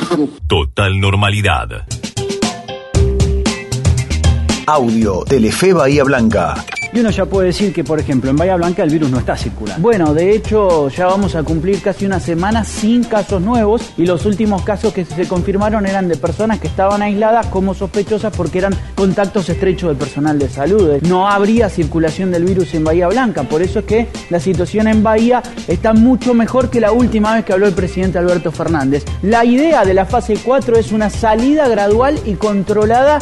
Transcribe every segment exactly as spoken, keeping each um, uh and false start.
Total normalidad. Audio, Telefe Bahía Blanca. Y uno ya puede decir que, por ejemplo, en Bahía Blanca el virus no está circulando. Bueno, de hecho, ya vamos a cumplir casi una semana sin casos nuevos y los últimos casos que se confirmaron eran de personas que estaban aisladas como sospechosas porque eran contactos estrechos del personal de salud. No habría circulación del virus en Bahía Blanca, por eso es que la situación en Bahía está mucho mejor que la última vez que habló el presidente Alberto Fernández. La idea de la fase cuatro es una salida gradual y controlada.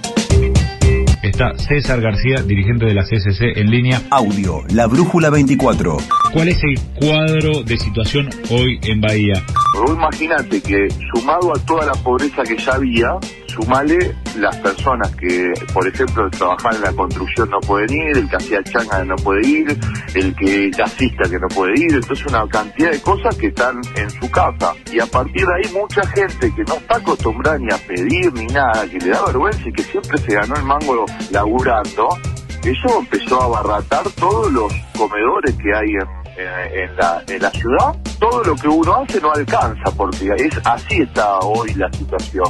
Está César García, dirigente de la C S C, en línea. Audio, La Brújula veinticuatro. ¿Cuál es el cuadro de situación hoy en Bahía? Vos imaginate que sumado a toda la pobreza que ya había, sumale las personas que, por ejemplo, trabajaban en la construcción no pueden ir, el que hacía changa no puede ir, el que gasista que no puede ir, entonces una cantidad de cosas que están en su casa. Y a partir de ahí mucha gente que no está acostumbrada ni a pedir ni nada, que le da vergüenza y que siempre se ganó el mango laburando, eso empezó a abarratar todos los comedores que hay en En, en, la, en la ciudad. Todo lo que uno hace no alcanza, porque es así está hoy la situación.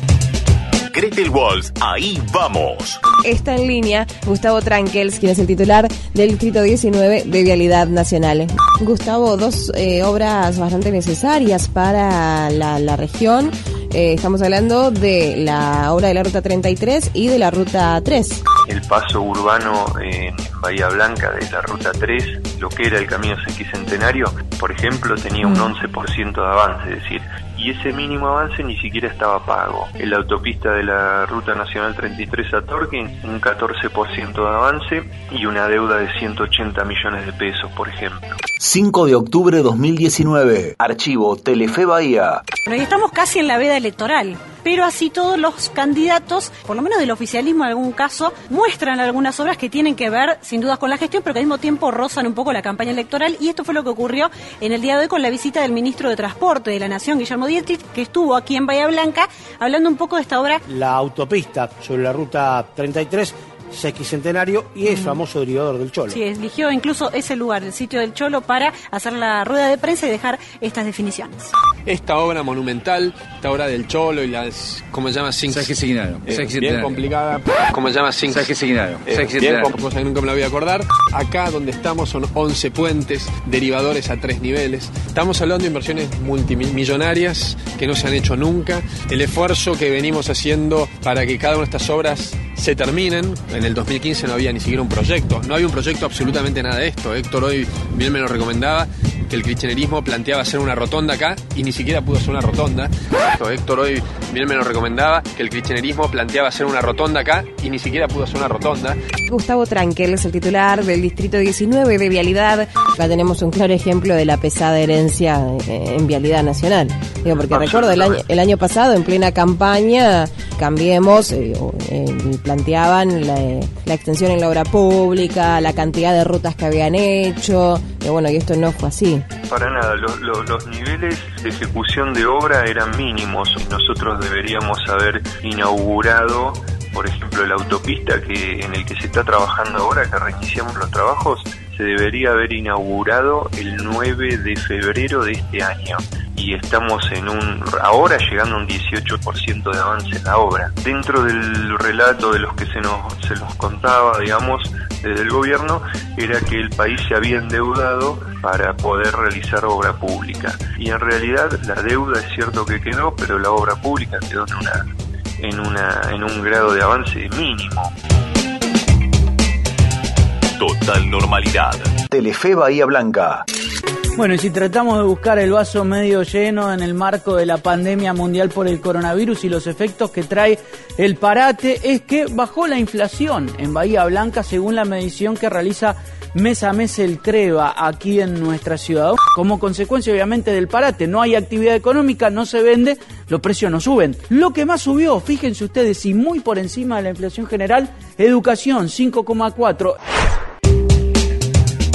Gretel Walls, ahí vamos. Está en línea Gustavo Trankels, quien es el titular del Distrito diecinueve de Vialidad Nacional. Gustavo, dos eh, obras bastante necesarias para la, la región. Eh, estamos hablando de la obra de la Ruta treinta y tres y de la Ruta tres. El paso urbano en Bahía Blanca de la Ruta tres, lo que era el Camino Sesquicentenario, por ejemplo, tenía un once por ciento de avance, es decir, y ese mínimo avance ni siquiera estaba pago. En la autopista de la Ruta Nacional treinta y tres a Torquín, un catorce por ciento de avance y una deuda de ciento ochenta millones de pesos, por ejemplo. cinco de octubre de dos mil diecinueve. Archivo Telefe Bahía. Pero ya estamos casi en la veda electoral, pero así todos los candidatos, por lo menos del oficialismo en algún caso, muestran algunas obras que tienen que ver sin dudas con la gestión, pero que al mismo tiempo rozan un poco la campaña electoral, y esto fue lo que ocurrió en el día de hoy con la visita del ministro de Transporte de la Nación, Guillermo Dietrich, que estuvo aquí en Bahía Blanca hablando un poco de esta obra. La autopista sobre la Ruta treinta y tres, Sesquicentenario, y es famoso derivador del Cholo. Sí, eligió incluso ese lugar, el sitio del Cholo, para hacer la rueda de prensa y dejar estas definiciones. Esta obra monumental, esta obra del Cholo y las, ¿cómo se llama? Sesquicentenario. Eh, bien complicada. ¿Cómo se llama? Sesquicentenario. Eh, bien, cosa que nunca me la voy a acordar. Acá donde estamos son once puentes, derivadores a tres niveles. Estamos hablando de inversiones multimillonarias que no se han hecho nunca. El esfuerzo que venimos haciendo para que cada una de estas obras se terminen. En el dos mil quince no había ni siquiera un proyecto. No había un proyecto absolutamente nada de esto. Héctor hoy bien me lo recomendaba, que el kirchnerismo planteaba hacer una rotonda acá y ni siquiera pudo hacer una rotonda. Héctor hoy bien me lo recomendaba, que el kirchnerismo planteaba hacer una rotonda acá y ni siquiera pudo hacer una rotonda. Gustavo Trankels es el titular del Distrito diecinueve de Vialidad. Acá tenemos un claro ejemplo de la pesada herencia en Vialidad Nacional. Digo, porque recuerdo el año, el año pasado, en plena campaña, Cambiemos, eh, eh, planteaban la, la extensión en la obra pública, la cantidad de rutas que habían hecho, y bueno, y esto no fue así. Para nada, los, los, los niveles de ejecución de obra eran mínimos y nosotros deberíamos haber inaugurado, por ejemplo, la autopista que en el que se está trabajando ahora, que reiniciamos los trabajos, se debería haber inaugurado el nueve de febrero de este año. Y estamos en un ahora llegando a un dieciocho por ciento de avance en la obra. Dentro del relato de los que se nos, se nos contaba, digamos, desde el gobierno, era que el país se había endeudado para poder realizar obra pública. Y en realidad la deuda es cierto que quedó, pero la obra pública quedó en una en una en un grado de avance mínimo. Total normalidad. Telefe Bahía Blanca. Bueno, y si tratamos de buscar el vaso medio lleno en el marco de la pandemia mundial por el coronavirus y los efectos que trae el parate, es que bajó la inflación en Bahía Blanca según la medición que realiza mes a mes el CREVA aquí en nuestra ciudad. Como consecuencia, obviamente, del parate, no hay actividad económica, no se vende, los precios no suben. Lo que más subió, fíjense ustedes, y muy por encima de la inflación general, educación, cinco coma cuatro.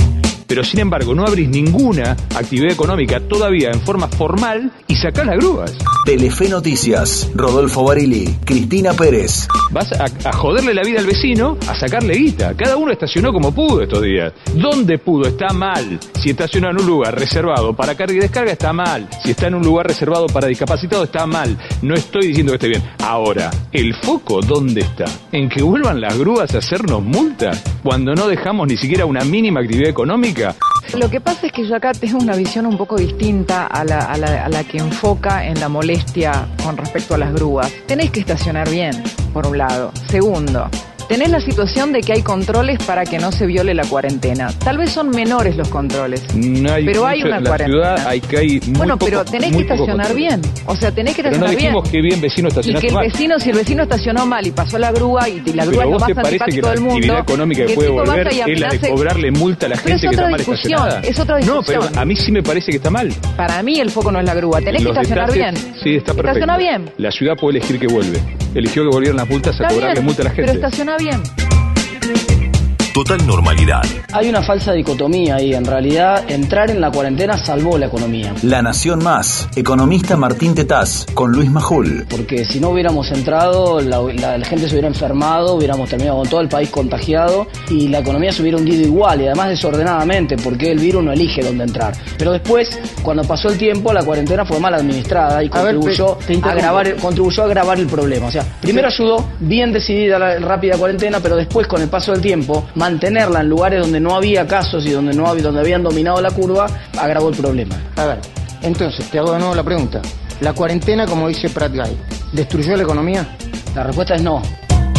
pero sin embargo no abrís ninguna actividad económica todavía en forma formal y sacás las grúas. Telefe Noticias, Rodolfo Barili, Cristina Pérez. Vas a, a joderle la vida al vecino, a sacarle guita. Cada uno estacionó como pudo estos días. ¿Dónde pudo? Está mal. Si estaciona en un lugar reservado para carga y descarga, está mal. Si está en un lugar reservado para discapacitados, está mal. No estoy diciendo que esté bien. Ahora, ¿el foco dónde está? ¿En que vuelvan las grúas a hacernos multa cuando no dejamos ni siquiera una mínima actividad económica? Lo que pasa es que yo acá tengo una visión un poco distinta a la, a la, a la que enfoca en la molestia con respecto a las grúas. Tenéis que estacionar bien, por un lado. Segundo, tenés la situación de que hay controles para que no se viole la cuarentena. Tal vez son menores los controles, no hay pero hay una en la cuarentena. Ciudad hay que hay muy bueno, poco, pero tenés que estacionar bien. O sea, tenés que pero estacionar no dijimos bien. que bien vecino estacionar Y que el mal. vecino, si el vecino estacionó mal y pasó la grúa y la grúa Pero es lo vos más te parece antipático que la del mundo. actividad económica que el puede tipo volver vaya y es la de amenace- cobrarle multa a la Pero gente es que está otra mal discusión, estacionada. es otra No, discusión. pero a mí sí me parece que está mal. Para mí el foco no es la grúa. Tenés Los que estacionar detalles, bien. Sí, está perfecto. Estaciona bien. La ciudad puede elegir que vuelve. Eligió que volvieran las multas a Está cobrarle bien, multa a la gente. pero estaciona bien. Total normalidad. Hay una falsa dicotomía ahí. En realidad, entrar en la cuarentena salvó la economía. La Nación Más, economista Martín Tetaz, con Luis Majul. Porque si no hubiéramos entrado, la, la, la gente se hubiera enfermado, hubiéramos terminado con todo el país contagiado y la economía se hubiera hundido igual y además desordenadamente, porque el virus no elige dónde entrar. Pero después, cuando pasó el tiempo, la cuarentena fue mal administrada y contribuyó, ver, te a, agravar, contribuyó a agravar el problema. O sea, primero ayudó, bien decidida la rápida cuarentena, pero después, con el paso del tiempo, mantenerla en lugares donde no había casos y donde no había, donde habían dominado la curva, agravó el problema. A ver, entonces te hago de nuevo la pregunta. La cuarentena, como dice Prat Guy, ¿destruyó la economía? La respuesta es no.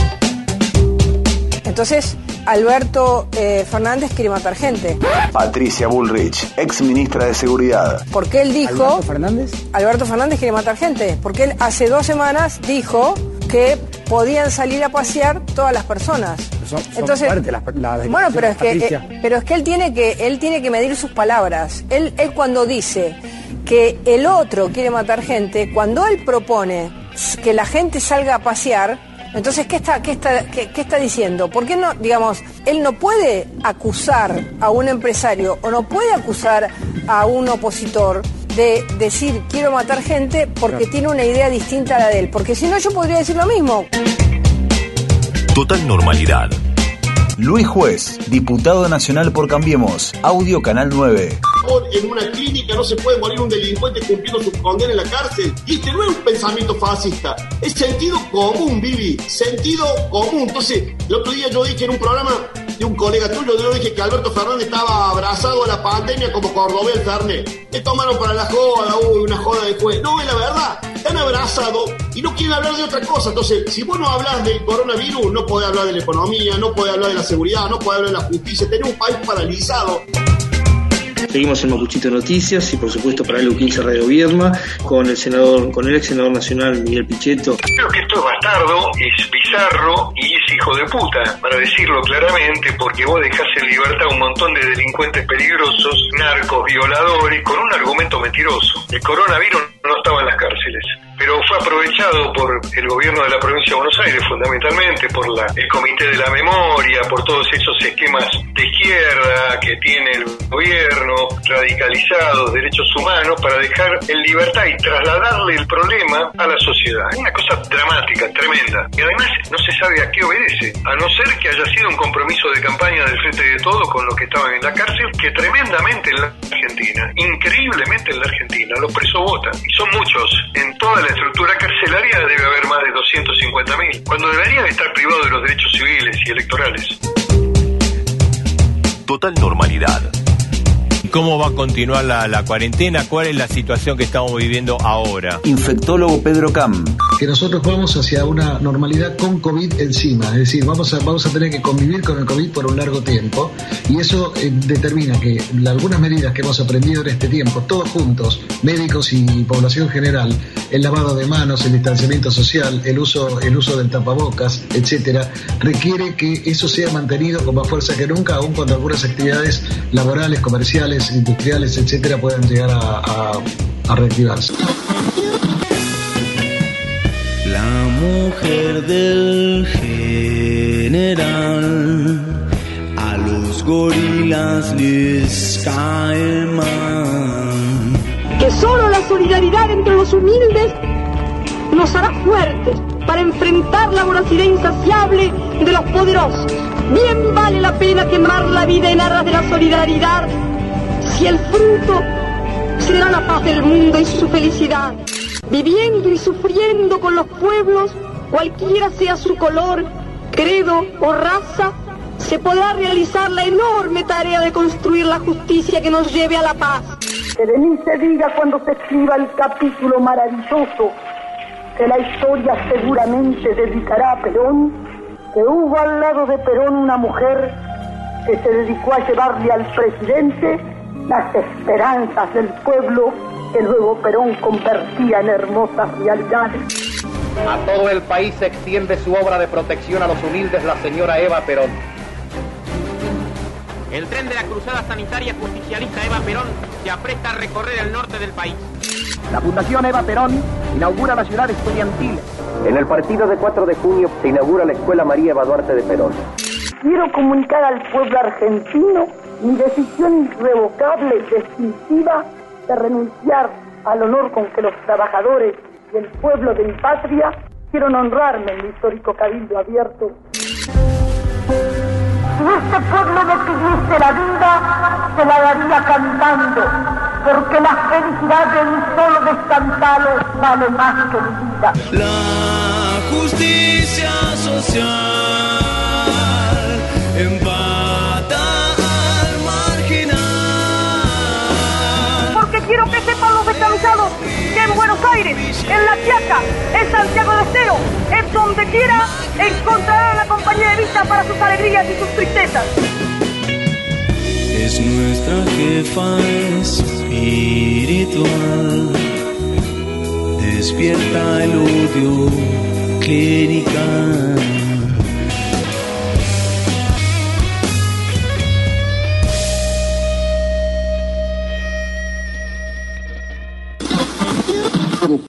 Entonces, Alberto eh, Fernández quiere matar gente. Patricia Bullrich, ex ministra de Seguridad. Porque él dijo... ¿Alberto Fernández? Alberto Fernández quiere matar gente. Porque él hace dos semanas dijo que podían salir a pasear todas las personas. Son, son Entonces, fuertes las, las bueno, pero es que Patricia. eh, pero es que él tiene que él tiene que medir sus palabras. Él él cuando dice que el otro quiere matar gente, cuando él propone que la gente salga a pasear, entonces ¿qué está qué está qué, qué está diciendo? ¿Por qué no, digamos, él no puede acusar a un empresario o no puede acusar a un opositor de decir quiero matar gente porque no. tiene una idea distinta a la de él? Porque si no yo podría decir lo mismo. Total normalidad. Luis Juez, diputado nacional por Cambiemos, audio Canal nueve. En una clínica no se puede morir un delincuente cumpliendo su condena en la cárcel. Y este no es un pensamiento fascista, es sentido común, Vivi, sentido común. Entonces, el otro día yo dije en un programa de un colega tuyo, yo dije que Alberto Fernández estaba abrazado a la pandemia como Cordobés Fernet. Le tomaron para la joda, uy, una joda después. No, es la verdad, están abrazados y no quieren hablar de otra cosa. Entonces, si vos no hablas del coronavirus, no podés hablar de la economía, no podés hablar de la seguridad, no podés hablar de la justicia. Tenés un país paralizado. Seguimos en Mapuchito Noticias y por supuesto para el quince Radio Vierma con el senador, con el ex senador nacional Miguel Pichetto. Creo que esto es bastardo, es bizarro y es hijo de puta, para decirlo claramente, porque vos dejás en libertad un montón de delincuentes peligrosos, narcos, violadores, con un argumento mentiroso. El coronavirus no estaba en las cárceles, pero fue aprovechado por el gobierno de la provincia de Buenos Aires, fundamentalmente por la, el Comité de la Memoria, por todos esos esquemas de izquierda que tiene el gobierno, radicalizados, derechos humanos, para dejar en libertad y trasladarle el problema a la sociedad. Es una cosa dramática, tremenda, y además no se sabe a qué obedece, a no ser que haya sido un compromiso de campaña del Frente de Todos con los que estaban en la cárcel, que tremendamente en la Argentina, increíblemente en la Argentina, los presos votan, y son muchos. En toda la estructura carcelaria debe haber más de doscientos cincuenta mil, cuando deberían estar privados de los derechos civiles y electorales. Total normalidad. ¿Cómo va a continuar la, la cuarentena? ¿Cuál es la situación que estamos viviendo ahora? Infectólogo Pedro Cam. Que nosotros vamos hacia una normalidad con COVID encima, es decir, vamos a, vamos a tener que convivir con el COVID por un largo tiempo y eso eh, determina que algunas medidas que hemos aprendido en este tiempo, todos juntos, médicos y población general, el lavado de manos, el distanciamiento social, el uso, el uso del tapabocas, etcétera, requiere que eso sea mantenido con más fuerza que nunca, aun cuando algunas actividades laborales, comerciales, industriales, etcétera, puedan llegar a, a, a reactivarse. La mujer del general a los gorilas les cae mal. Que solo la solidaridad entre los humildes nos hará fuertes para enfrentar la voracidad insaciable de los poderosos. Bien vale la pena quemar la vida en aras de la solidaridad, si el fruto será la paz del mundo y su felicidad. Viviendo y sufriendo con los pueblos, cualquiera sea su color, credo o raza, se podrá realizar la enorme tarea de construir la justicia que nos lleve a la paz. Que de mí se diga cuando se escriba el capítulo maravilloso que la historia seguramente dedicará a Perón, que hubo al lado de Perón una mujer que se dedicó a llevarle al presidente las esperanzas del pueblo que luego Perón convertía en hermosas realidades. A todo el país se extiende su obra de protección a los humildes, la señora Eva Perón. El tren de la cruzada sanitaria justicialista Eva Perón se apresta a recorrer el norte del país. La Fundación Eva Perón inaugura la ciudad estudiantil. En el partido de cuatro de junio se inaugura la Escuela María Eva Duarte de Perón. Quiero comunicar al pueblo argentino mi decisión irrevocable y definitiva de renunciar al honor con que los trabajadores y el pueblo de mi patria quieren honrarme en el histórico cabildo abierto. Si este pueblo me pidiese la vida, se la daría cantando, porque la felicidad de un solo descantado vale más que mi vida. La justicia social empata al marginal. Porque quiero que sepan los descamisados que en Buenos Aires, en La Quiaca, en Santiago de Estero, en donde quiera, encontrarán la compañía de vista para sus alegrías y sus tristezas. Es nuestra jefa espiritual, despierta el odio clerical.